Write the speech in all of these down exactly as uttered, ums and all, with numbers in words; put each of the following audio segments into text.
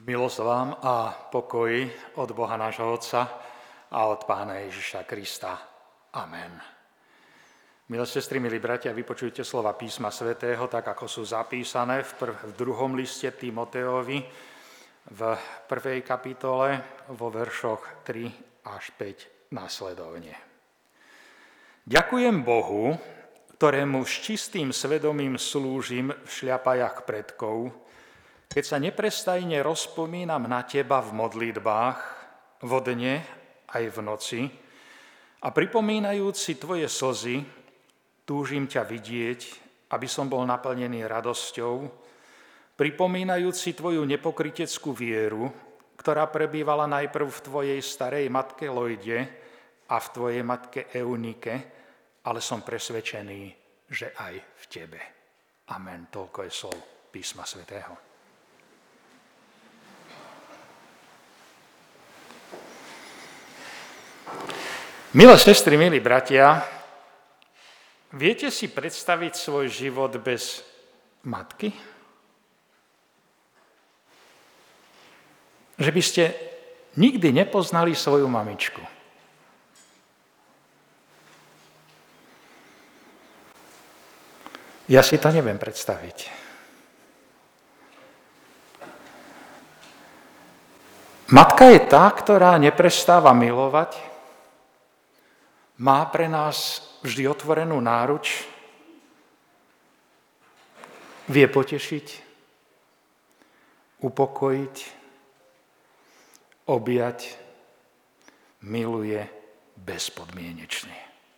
Milosť vám a pokoj od Boha nášho Otca a od Pána Ježiša Krista. Amen. Milé sestry, milí bratia, vypočujte slova písma svätého, tak ako sú zapísané v, prv, v druhom liste Timoteovi v prvej kapitole vo veršoch tri až päť následovne. Ďakujem Bohu, ktorému s čistým svedomím slúžim v šľapajach predkov, keď sa neprestajne rozpomínam na teba v modlitbách, vo dne aj v noci a pripomínajúci tvoje slzy, túžim ťa vidieť, aby som bol naplnený radosťou, pripomínajúci tvoju nepokryteckú vieru, ktorá prebývala najprv v tvojej starej matke Lojde a v tvojej matke Eunike, ale som presvedčený, že aj v tebe. Amen. Toľko je slov písma svätého. Milé sestry, milí bratia, viete si predstaviť svoj život bez matky? Že by ste nikdy nepoznali svoju mamičku. Ja si to neviem predstaviť. Matka je tá, ktorá neprestáva milovať, má pre nás vždy otvorenú náruč, vie potešiť, upokojiť, objať, miluje bezpodmienečne.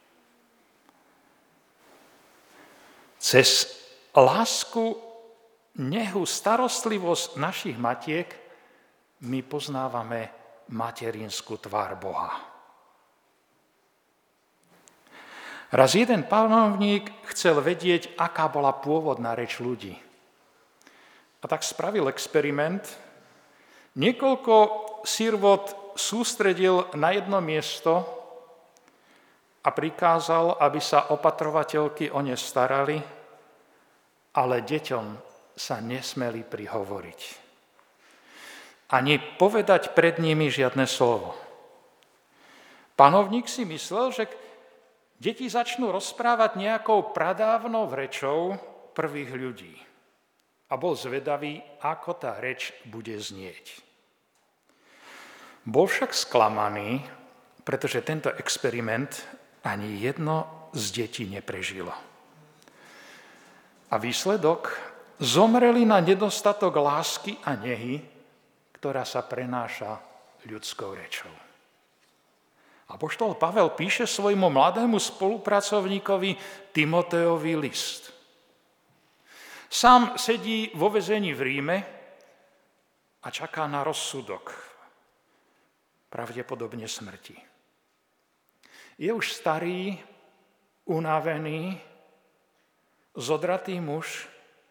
Cez lásku, nehu, starostlivosť našich matiek my poznávame materinskú tvár Boha. Raz jeden panovník chcel vedieť, aká bola pôvodná reč ľudí. A tak spravil experiment. Niekoľko sirvot sústredil na jedno miesto a prikázal, aby sa opatrovateľky o ne starali, ale deťom sa nesmeli prihovoriť. Ani povedať pred nimi žiadne slovo. Panovník si myslel, že deti začnú rozprávať nejakou pradávnou rečou prvých ľudí. A bol zvedavý, ako tá reč bude znieť. Bol však sklamaný, pretože tento experiment ani jedno z detí neprežilo. A výsledok? Zomreli na nedostatok lásky a nehy, ktorá sa prenáša ľudskou rečou. Apoštol Pavel píše svojmu mladému spolupracovníkovi Timoteovi list. Sám sedí vo väzení v Ríme a čaká na rozsudok, pravdepodobne smrti. Je už starý, unavený, zodratý muž,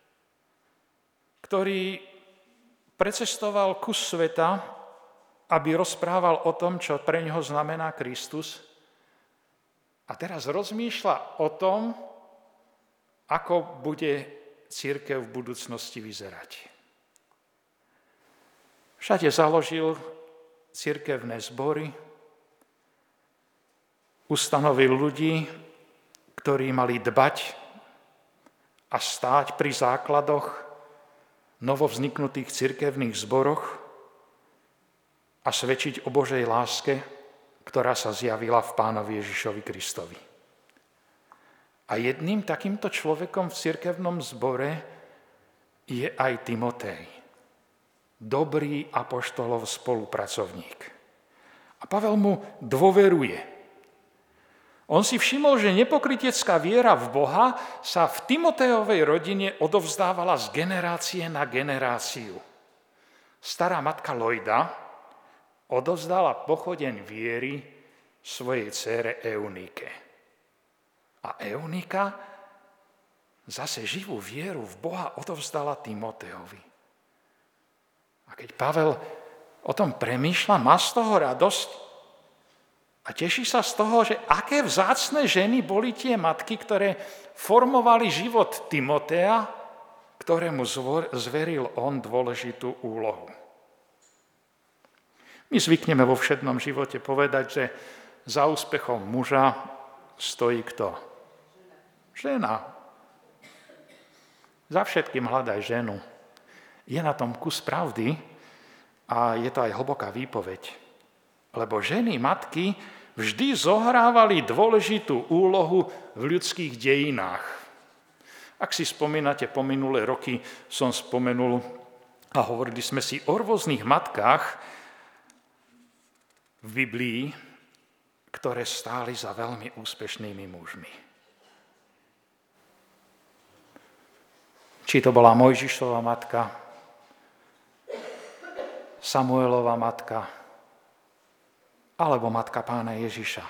ktorý precestoval kus sveta, aby rozprával o tom, čo pre ňoho znamená Kristus. A teraz rozmýšľa o tom, ako bude cirkev v budúcnosti vyzerať. Všade založil cirkevné zbory, ustanovil ľudí, ktorí mali dbať a stáť pri základoch novovzniknutých cirkevných zboroch, a svedčiť o Božej láske, ktorá sa zjavila v Pánovi Ježišovi Kristovi. A jedným takýmto človekom v cirkevnom zbore je aj Timotej, dobrý apoštolov spolupracovník. A Pavel mu dôveruje. On si všimol, že nepokrytecká viera v Boha sa v Timotejovej rodine odovzdávala z generácie na generáciu. Stará matka Lojda odovzdala pochodeň viery svojej dcére Eunike. A Eunika zase živú vieru v Boha odovzdala Timotejovi. A keď Pavel o tom premýšľa, má z toho radosť a teší sa z toho, že aké vzácne ženy boli tie matky, ktoré formovali život Timoteja, ktorému zveril on dôležitú úlohu. My zvykneme vo všednom živote povedať, že za úspechom muža stojí kto? Žena. Za všetkým hľadaj ženu. Je na tom kus pravdy a je to aj hlboká výpoveď. Lebo ženy, matky vždy zohrávali dôležitú úlohu v ľudských dejinách. Ak si spomínate, po minulé roky som spomenul a hovorili sme si o rôznych matkách v Biblii, ktoré stáli za veľmi úspešnými mužmi. Či to bola Mojžišova matka, Samuelova matka, alebo matka Pána Ježiša.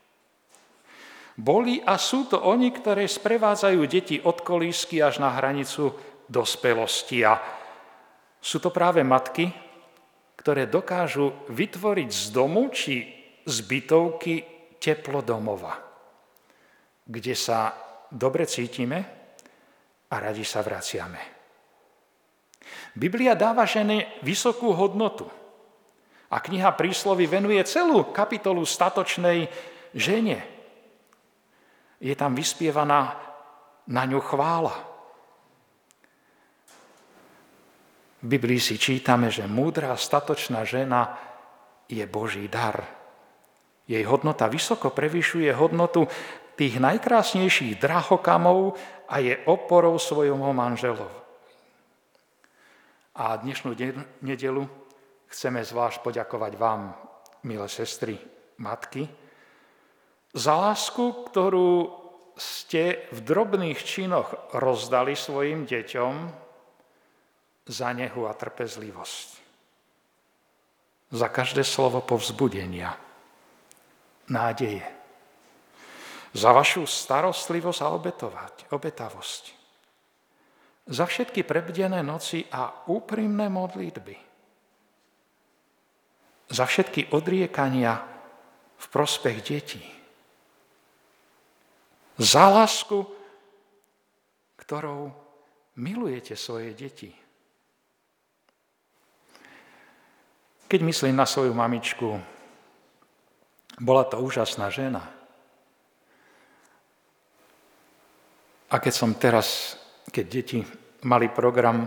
Boli a sú to oni, ktoré sprevádzajú deti od kolísky až na hranicu dospelosti. A sú to práve matky, ktoré dokážu vytvoriť z domu či z bytovky teplo domova, kde sa dobre cítime a radi sa vraciame. Biblia dáva žene vysokú hodnotu a kniha Príslovy venuje celú kapitolu statočnej žene. Je tam vyspievaná na ňu chvála. V Biblii si čítame, že múdra a statočná žena je Boží dar. Jej hodnota vysoko prevyšuje hodnotu tých najkrásnejších drahokamov a je oporou svojmu manželovi. A dnešnú nedeľu chceme zvlášť poďakovať vám, milé sestry, matky, za lásku, ktorú ste v drobných činoch rozdali svojim deťom, za nehu a trpezlivosť. Za každé slovo povzbudenia, nádeje. Za vašu starostlivosť a obetovať, obetavosť. Za všetky prebdené noci a úprimné modlitby. Za všetky odriekania v prospech detí. Za lásku, ktorou milujete svoje deti. Keď myslím na svoju mamičku, bola to úžasná žena. A keď som teraz, keď deti mali program,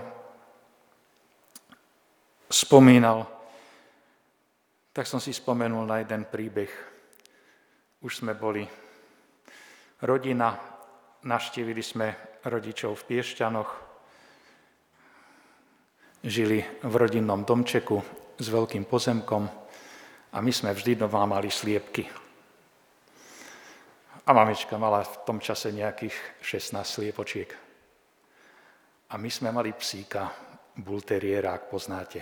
spomínal, tak som si spomenul na jeden príbeh. Už sme boli rodina, navštívili sme rodičov v Piešťanoch, žili v rodinnom domčeku s veľkým pozemkom a my sme vždy doma mali sliepky. A mamička mala v tom čase nejakých šestnásť sliepočiek. A my sme mali psíka, bulteriéra, ak poznáte.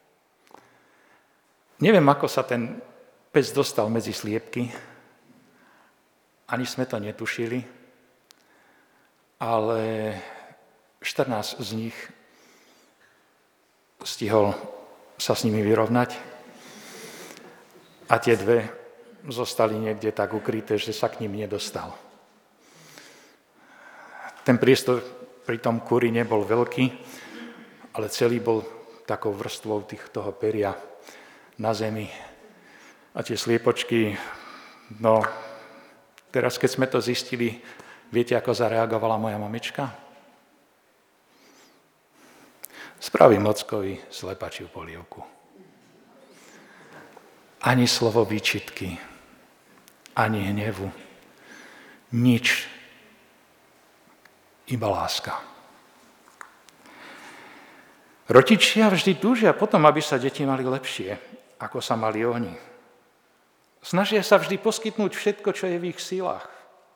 Neviem, ako sa ten pes dostal medzi sliepky, ani sme to netušili, ale štrnásť z nich stihol sa s nimi vyrovnať a tie dve zostali niekde tak ukryté, že sa k ním nedostal. Ten priestor pri tom kúri nebol veľký, ale celý bol takou vrstvou tých, toho peria na zemi. A tie sliepočky, no teraz keď sme to zistili, viete, ako zareagovala moja mamička? Spravím ockovi slepačiu polievku. Ani slovo výčitky, ani hnevu, nič, iba láska. Rodičia vždy túžia potom, aby sa deti mali lepšie, ako sa mali oni. Snažia sa vždy poskytnúť všetko, čo je v ich silách.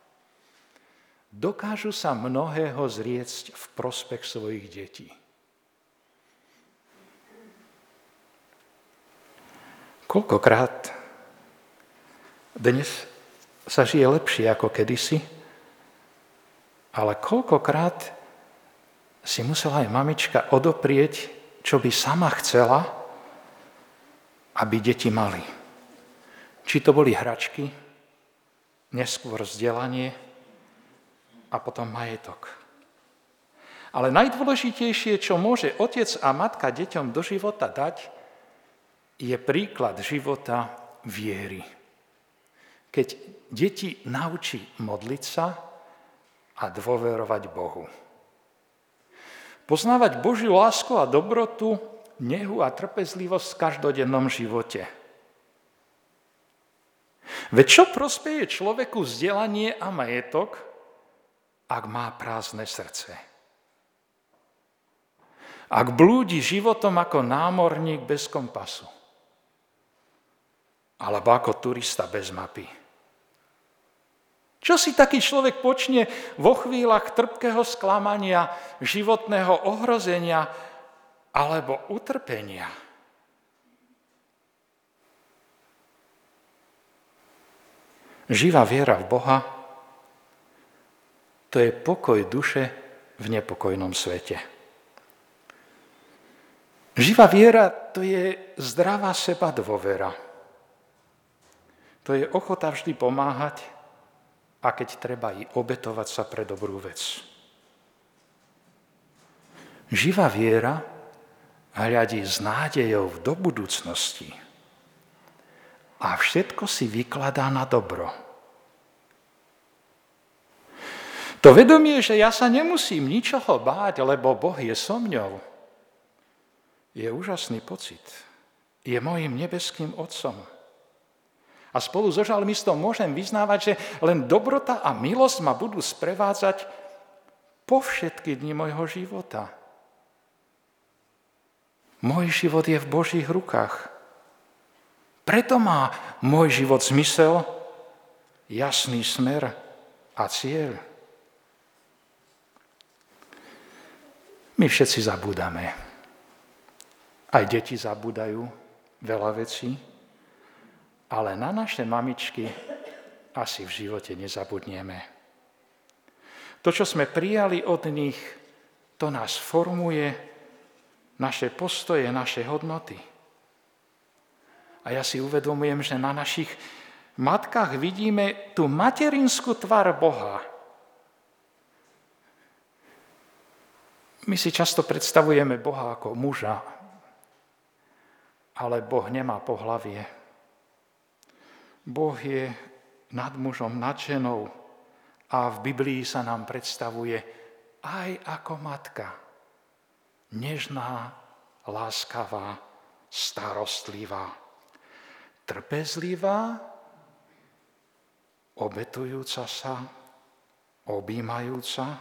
Dokážu sa mnohého zriecť v prospech svojich detí. Koľkokrát dnes sa žije lepšie ako kedysi, ale koľkokrát si musela aj mamička odoprieť, čo by sama chcela, aby deti mali. Či to boli hračky, neskôr vzdelanie a potom majetok. Ale najdôležitejšie, čo môže otec a matka deťom do života dať, je príklad života viery. Keď deti naučí modliť sa a dôverovať Bohu. Poznávať Božiu lásku a dobrotu, nehu a trpezlivosť v každodennom živote. Veď čo prospeje človeku vzdelanie a majetok, ak má prázdne srdce? Ak blúdi životom ako námorník bez kompasu, alebo ako turista bez mapy. Čo si taký človek počne vo chvíľach trpkého sklamania, životného ohrozenia alebo utrpenia? Živá viera v Boha, to je pokoj duše v nepokojnom svete. Živá viera, to je zdravá sebadôvera. To je ochota vždy pomáhať a keď treba i obetovať sa pre dobrú vec. Živá viera hľadí s nádejou do budúcnosti a všetko si vykladá na dobro. To vedomie, že ja sa nemusím ničoho báť, lebo Boh je so mňou, je úžasný pocit. Je mojím nebeským Otcom. A spolu so žalmistom môžem vyznávať, že len dobrota a milosť ma budú sprevádzať po všetky dni mojho života. Môj život je v Božích rukách. Preto má môj život zmysel, jasný smer a cieľ. My všetci zabúdame. Aj deti zabúdajú veľa vecí, ale na naše mamičky asi v živote nezabudneme. To, čo sme prijali od nich, to nás formuje, naše postoje, naše hodnoty. A ja si uvedomujem, že na našich matkách vidíme tú materinskú tvár Boha. My si často predstavujeme Boha ako muža, ale Boh nemá pohlavie. Boh je nad mužom, nad ženou a v Biblii sa nám predstavuje aj ako matka. Nežná, láskavá, starostlivá, trpezlivá, obetujúca sa, objímajúca.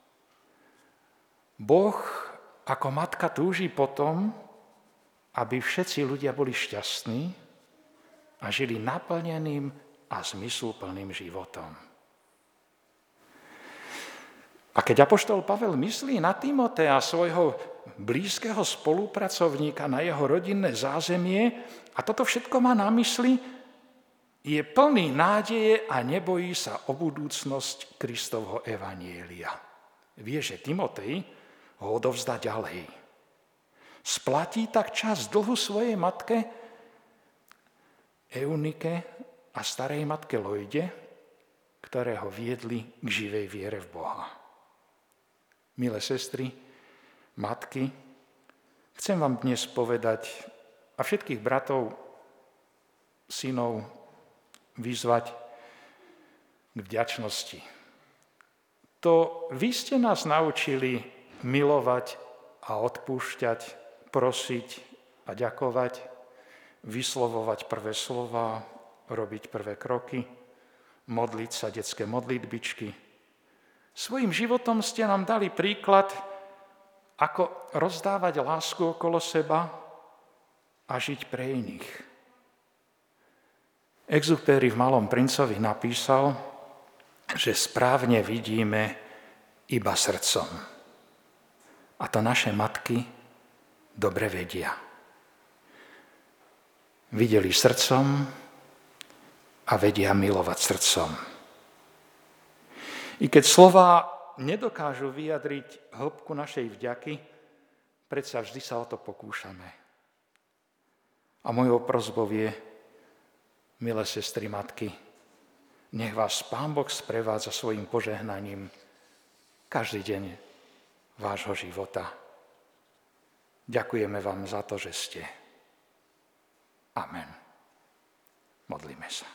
Boh ako matka túži potom, aby všetci ľudia boli šťastní a žili naplneným a zmysluplným životom. A keď apoštol Pavel myslí na Timotea, svojho blízkeho spolupracovníka, na jeho rodinné zázemie, a toto všetko má na mysli, je plný nádeje a nebojí sa o budúcnosť Kristovho evanjelia. Vie, že Timotej ho odovzdá ďalej. Splatí tak čas dlhu svojej matke Eunike a starej matke Lojde, ktoré ho viedli k živej viere v Boha. Milé sestry, matky, chcem vám dnes povedať a všetkých bratov, synov vyzvať k vďačnosti. To vy ste nás naučili milovať a odpúšťať, prosiť a ďakovať, vyslovovať prvé slová, robiť prvé kroky, modliť sa detské modlitbičky. Svojím životom ste nám dali príklad, ako rozdávať lásku okolo seba a žiť pre iných. Exupéry v Malom princovi napísal, že správne vidíme iba srdcom. A to naše matky dobre vedia. Videli srdcom a vedia milovať srdcom. I keď slová nedokážu vyjadriť hĺbku našej vďaky, predsa vždy sa o to pokúšame. A mojou prosbou je, milé sestry matky, nech vás Pán Boh sprevádza svojim požehnaním každý deň vášho života. Ďakujeme vám za to, že ste. Amen. Modlíme sa.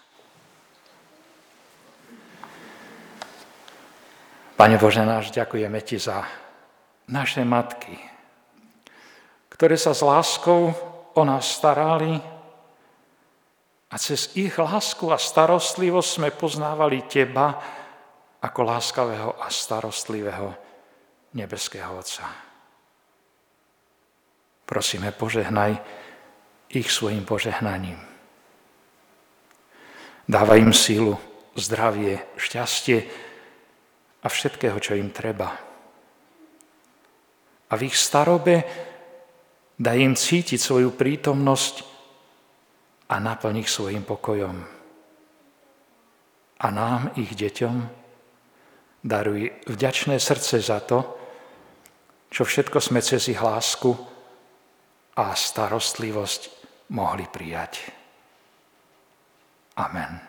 Pane Bože náš, ďakujeme Ti za naše matky, ktoré sa s láskou o nás starali a cez ich lásku a starostlivosť sme poznávali Teba ako láskavého a starostlivého nebeského Otca. Prosíme, požehnaj ich svojim požehnaním. Dávaj im sílu, zdravie, šťastie a všetkého, čo im treba. A v ich starobe daj im cítiť svoju prítomnosť a naplň ich svojim pokojom. A nám, ich deťom, daruj vďačné srdce za to, čo všetko sme cez ich lásku a starostlivosť mohli prijať. Amen.